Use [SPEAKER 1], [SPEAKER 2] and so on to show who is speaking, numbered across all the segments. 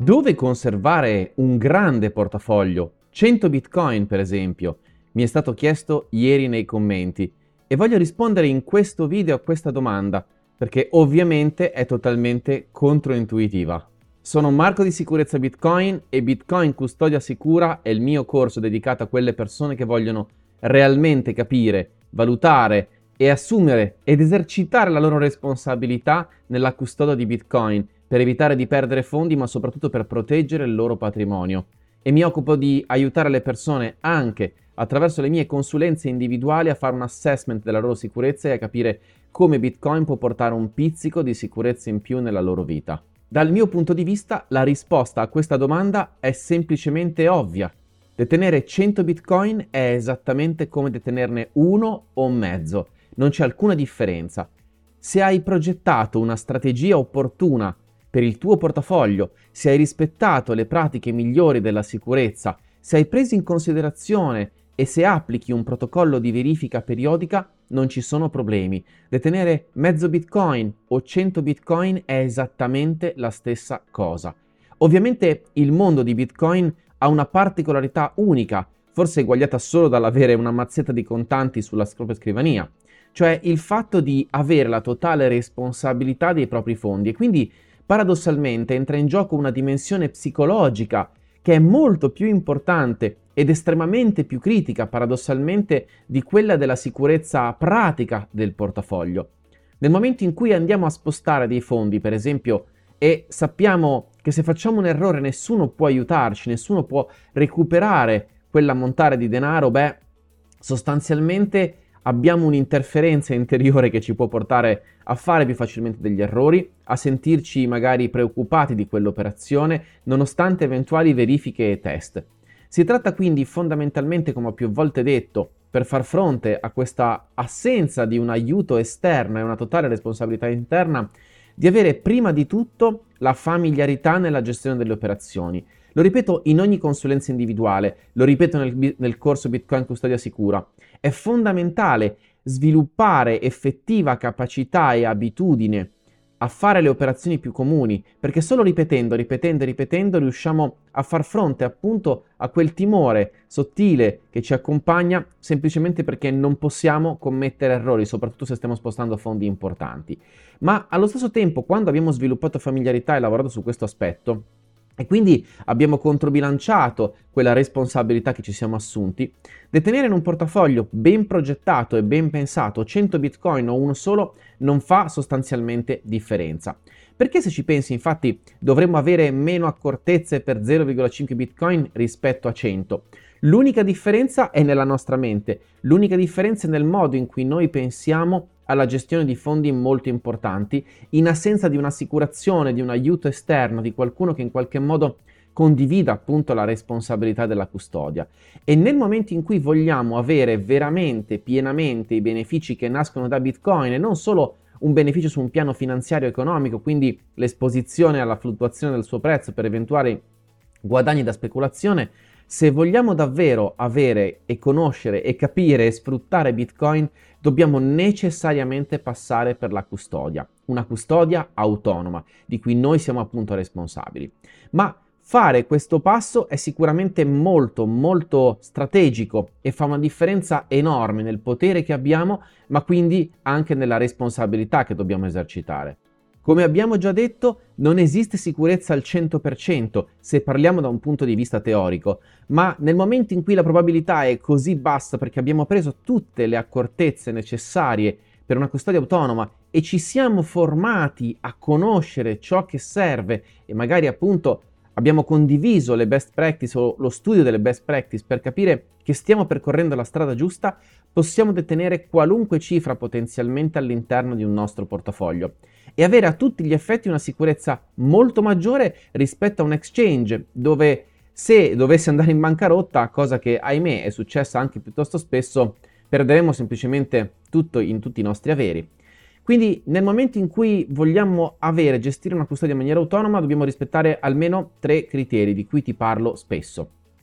[SPEAKER 1] Dove conservare un grande portafoglio? 100 Bitcoin, per esempio, mi è stato chiesto ieri nei commenti e voglio rispondere in questo video a questa domanda perché ovviamente è totalmente controintuitiva. Sono Marco di Sicurezza Bitcoin e Bitcoin Custodia Sicura è il mio corso dedicato a quelle persone che vogliono realmente capire, valutare e assumere ed esercitare la loro responsabilità nella custodia di Bitcoin per evitare di perdere fondi, ma soprattutto per proteggere il loro patrimonio. E mi occupo di aiutare le persone anche attraverso le mie consulenze individuali a fare un assessment della loro sicurezza e a capire come Bitcoin può portare un pizzico di sicurezza in più nella loro vita. Dal mio punto di vista, la risposta a questa domanda è semplicemente ovvia. Detenere 100 Bitcoin è esattamente come detenerne uno o mezzo, non c'è alcuna differenza. Se hai progettato una strategia opportuna per il tuo portafoglio, se hai rispettato le pratiche migliori della sicurezza, se hai preso in considerazione e se applichi un protocollo di verifica periodica, non ci sono problemi. Detenere mezzo Bitcoin o 100 Bitcoin è esattamente la stessa cosa. Ovviamente il mondo di Bitcoin ha una particolarità unica, forse eguagliata solo dall'avere una mazzetta di contanti sulla propria scrivania, cioè il fatto di avere la totale responsabilità dei propri fondi e quindi paradossalmente entra in gioco una dimensione psicologica che è molto più importante ed estremamente più critica paradossalmente di quella della sicurezza pratica del portafoglio. Nel momento in cui andiamo a spostare dei fondi, per esempio, e sappiamo che se facciamo un errore nessuno può aiutarci, nessuno può recuperare quell'ammontare di denaro, sostanzialmente abbiamo un'interferenza interiore che ci può portare a fare più facilmente degli errori, a sentirci magari preoccupati di quell'operazione, nonostante eventuali verifiche e test. Si tratta quindi fondamentalmente, come ho più volte detto, per far fronte a questa assenza di un aiuto esterno e una totale responsabilità interna, di avere prima di tutto la familiarità nella gestione delle operazioni. Lo ripeto in ogni consulenza individuale, lo ripeto nel corso Bitcoin Custodia Sicura. È fondamentale sviluppare effettiva capacità e abitudine a fare le operazioni più comuni, perché solo ripetendo riusciamo a far fronte appunto a quel timore sottile che ci accompagna semplicemente perché non possiamo commettere errori, soprattutto se stiamo spostando fondi importanti. Ma allo stesso tempo, quando abbiamo sviluppato familiarità e lavorato su questo aspetto, e quindi abbiamo controbilanciato quella responsabilità che ci siamo assunti, detenere in un portafoglio ben progettato e ben pensato 100 Bitcoin o uno solo non fa sostanzialmente differenza. Perché se ci pensi, infatti, dovremmo avere meno accortezze per 0,5 Bitcoin rispetto a 100. L'unica differenza è nella nostra mente, l'unica differenza è nel modo in cui noi pensiamo alla gestione di fondi molto importanti, in assenza di un'assicurazione, di un aiuto esterno, di qualcuno che in qualche modo condivida appunto la responsabilità della custodia. E nel momento in cui vogliamo avere veramente, pienamente i benefici che nascono da Bitcoin e non solo un beneficio su un piano finanziario economico, quindi l'esposizione alla fluttuazione del suo prezzo per eventuali guadagni da speculazione, se vogliamo davvero avere e conoscere e capire e sfruttare Bitcoin, dobbiamo necessariamente passare per la custodia, una custodia autonoma, di cui noi siamo appunto responsabili. Ma fare questo passo è sicuramente molto, molto strategico e fa una differenza enorme nel potere che abbiamo, ma quindi anche nella responsabilità che dobbiamo esercitare. Come abbiamo già detto, non esiste sicurezza al 100% se parliamo da un punto di vista teorico, ma nel momento in cui la probabilità è così bassa perché abbiamo preso tutte le accortezze necessarie per una custodia autonoma e ci siamo formati a conoscere ciò che serve e magari appunto abbiamo condiviso le best practice o lo studio delle best practice per capire che stiamo percorrendo la strada giusta, possiamo detenere qualunque cifra potenzialmente all'interno di un nostro portafoglio e avere a tutti gli effetti una sicurezza molto maggiore rispetto a un exchange dove, se dovesse andare in bancarotta, cosa che ahimè è successa anche piuttosto spesso, perderemo semplicemente tutto in tutti i nostri averi. Quindi nel momento in cui vogliamo gestire una custodia in maniera autonoma, dobbiamo rispettare almeno 3 criteri di cui ti parlo spesso.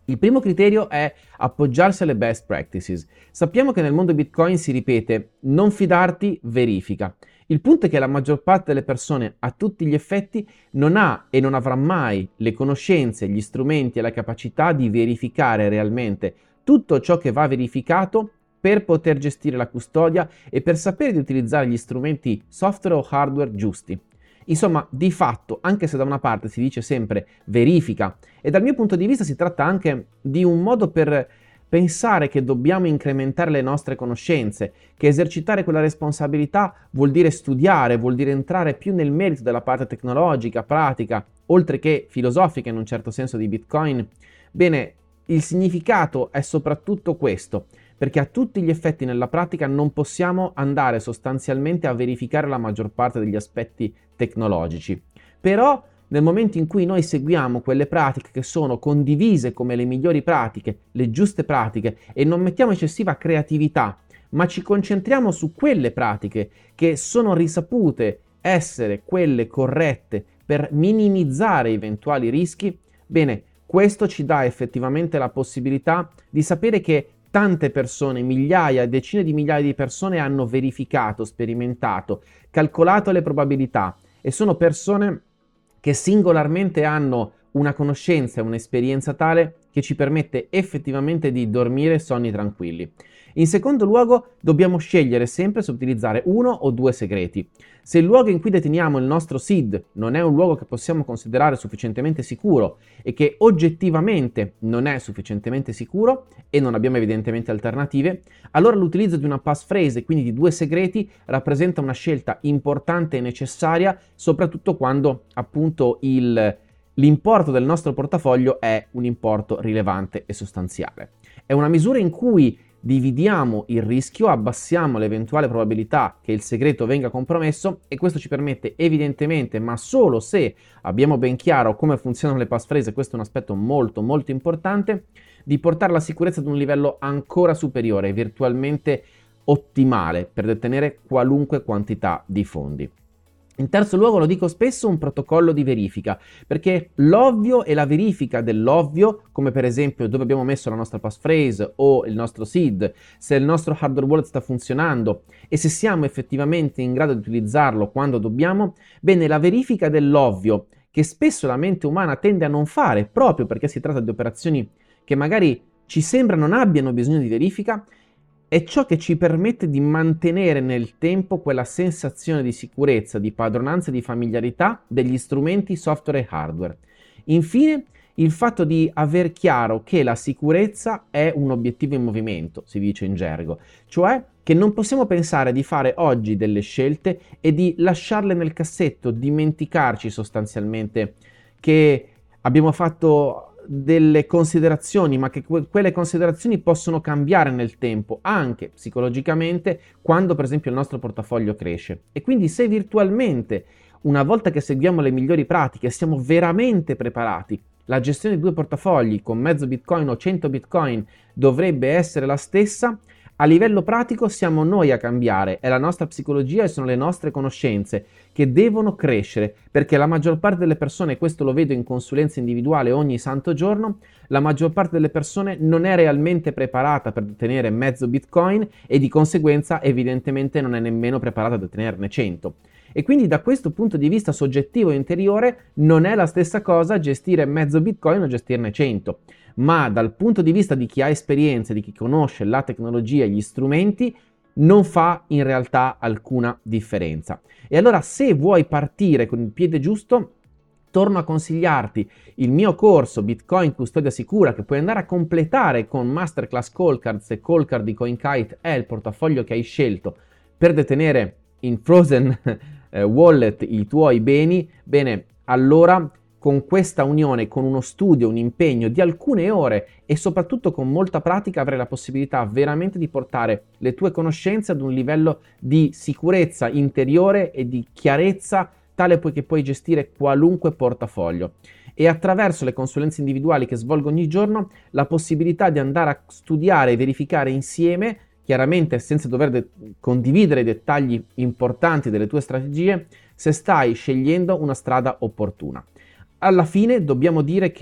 [SPEAKER 1] Il primo criterio è appoggiarsi alle best practices. Sappiamo che nel mondo Bitcoin si ripete non fidarti, verifica. Il punto è che la maggior parte delle persone a tutti gli effetti non ha e non avrà mai le conoscenze, gli strumenti e la capacità di verificare realmente tutto ciò che va verificato per poter gestire la custodia e per sapere di utilizzare gli strumenti software o hardware giusti. Insomma, di fatto, anche se da una parte si dice sempre verifica, e dal mio punto di vista si tratta anche di un modo per pensare che dobbiamo incrementare le nostre conoscenze, che esercitare quella responsabilità vuol dire studiare, vuol dire entrare più nel merito della parte tecnologica, pratica, oltre che filosofica in un certo senso di Bitcoin. Bene, il significato è soprattutto questo, perché a tutti gli effetti nella pratica non possiamo andare sostanzialmente a verificare la maggior parte degli aspetti tecnologici. Però nel momento in cui noi seguiamo quelle pratiche che sono condivise come le migliori pratiche, le giuste pratiche, e non mettiamo eccessiva creatività, ma ci concentriamo su quelle pratiche che sono risapute essere quelle corrette per minimizzare eventuali rischi, bene, questo ci dà effettivamente la possibilità di sapere che tante persone, migliaia, decine di migliaia di persone hanno verificato, sperimentato, calcolato le probabilità e sono persone che singolarmente hanno una conoscenza e un'esperienza tale che ci permette effettivamente di dormire sonni tranquilli. In secondo luogo, dobbiamo scegliere sempre se utilizzare uno o due segreti. Se il luogo in cui deteniamo il nostro SID non è un luogo che possiamo considerare sufficientemente sicuro e che oggettivamente non è sufficientemente sicuro e non abbiamo evidentemente alternative, allora l'utilizzo di una passphrase, quindi di due segreti, rappresenta una scelta importante e necessaria, soprattutto quando appunto l'importo del nostro portafoglio è un importo rilevante e sostanziale. È una misura in cui dividiamo il rischio, abbassiamo l'eventuale probabilità che il segreto venga compromesso e questo ci permette evidentemente, ma solo se abbiamo ben chiaro come funzionano le passphrase, questo è un aspetto molto molto importante, di portare la sicurezza ad un livello ancora superiore, virtualmente ottimale per detenere qualunque quantità di fondi. In terzo luogo, lo dico spesso, un protocollo di verifica, perché l'ovvio e la verifica dell'ovvio, come per esempio dove abbiamo messo la nostra passphrase o il nostro SID, se il nostro hardware wallet sta funzionando e se siamo effettivamente in grado di utilizzarlo quando dobbiamo, bene, la verifica dell'ovvio, che spesso la mente umana tende a non fare, proprio perché si tratta di operazioni che magari ci sembra non abbiano bisogno di verifica, è ciò che ci permette di mantenere nel tempo quella sensazione di sicurezza, di padronanza e di familiarità degli strumenti software e hardware. Infine, il fatto di aver chiaro che la sicurezza è un obiettivo in movimento, si dice in gergo, cioè che non possiamo pensare di fare oggi delle scelte e di lasciarle nel cassetto, dimenticarci sostanzialmente che abbiamo fatto delle considerazioni, ma che quelle considerazioni possono cambiare nel tempo, anche psicologicamente, quando per esempio il nostro portafoglio cresce. E quindi se virtualmente, una volta che seguiamo le migliori pratiche, siamo veramente preparati, la gestione di due portafogli con mezzo Bitcoin o 100 Bitcoin dovrebbe essere la stessa. A livello pratico siamo noi a cambiare, è la nostra psicologia e sono le nostre conoscenze che devono crescere, perché la maggior parte delle persone, questo lo vedo in consulenza individuale ogni santo giorno, la maggior parte delle persone non è realmente preparata per detenere mezzo Bitcoin e di conseguenza evidentemente non è nemmeno preparata a detenerne 100. E quindi da questo punto di vista soggettivo e interiore non è la stessa cosa gestire mezzo Bitcoin o gestirne 100. Ma dal punto di vista di chi ha esperienza, di chi conosce la tecnologia e gli strumenti, non fa in realtà alcuna differenza. E allora se vuoi partire con il piede giusto, torno a consigliarti il mio corso Bitcoin Custodia Sicura che puoi andare a completare con Masterclass Coldcards e Coldcard di CoinKite è il portafoglio che hai scelto per detenere in frozen wallet i tuoi beni. Bene, allora con questa unione, con uno studio, un impegno di alcune ore e soprattutto con molta pratica avrai la possibilità veramente di portare le tue conoscenze ad un livello di sicurezza interiore e di chiarezza tale che puoi gestire qualunque portafoglio. E attraverso le consulenze individuali che svolgo ogni giorno la possibilità di andare a studiare e verificare insieme, chiaramente senza dover condividere i dettagli importanti delle tue strategie, se stai scegliendo una strada opportuna. Alla fine dobbiamo dire che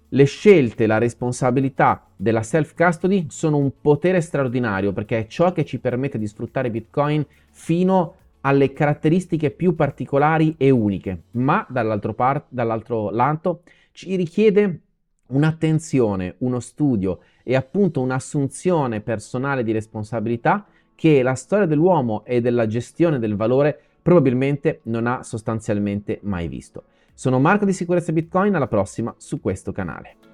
[SPEAKER 1] Le scelte, la responsabilità della self-custody sono un potere straordinario perché è ciò che ci permette di sfruttare Bitcoin fino alle caratteristiche più particolari e uniche, ma dall'altro lato ci richiede un'attenzione, uno studio e appunto un'assunzione personale di responsabilità che la storia dell'uomo e della gestione del valore probabilmente non ha sostanzialmente mai visto. Sono Marco di Sicurezza Bitcoin, alla prossima su questo canale.